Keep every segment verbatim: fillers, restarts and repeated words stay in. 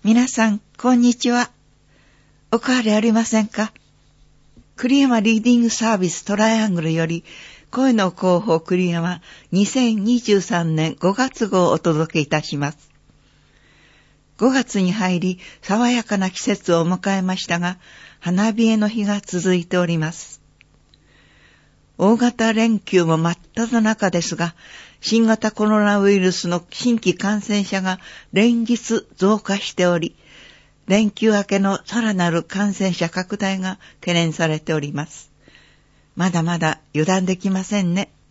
皆さん、こんにちは。お変わりありませんか？栗山リーディングサービストライアングルより、声の広報栗山にせんにじゅうさんねんごがつ号をお届けいたします。ごがつに入り、爽やかな季節を迎えましたが、花冷えの日が続いております。大型連休も真っ只中ですが、新型コロナウイルスの新規感染者が連日増加しており、連休明けのさらなる感染者拡大が懸念されております。まだまだ油断できませんね。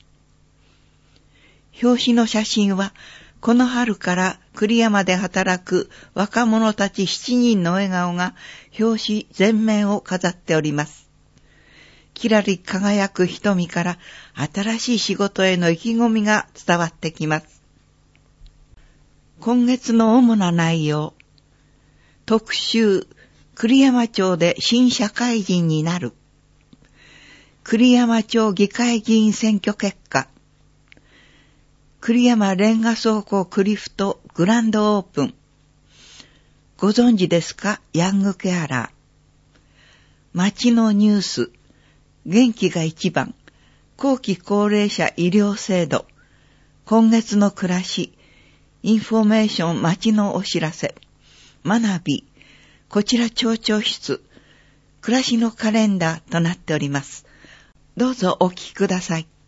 表紙の写真は、この春から栗山で働く若者たちしちにんの笑顔が表紙全面を飾っております。きらり輝く瞳から新しい仕事への意気込みが伝わってきます。今月の主な内容。特集、栗山町で新社会人になる。栗山町議会議員選挙結果。栗山レンガ倉庫クリフトグランドオープン。ご存知ですか？ヤングケアラー。町のニュース。元気が一番。後期高齢者医療制度。今月の暮らし。インフォメーション町のお知らせ。学び。こちら町長室。暮らしのカレンダーとなっております。どうぞお聞きください。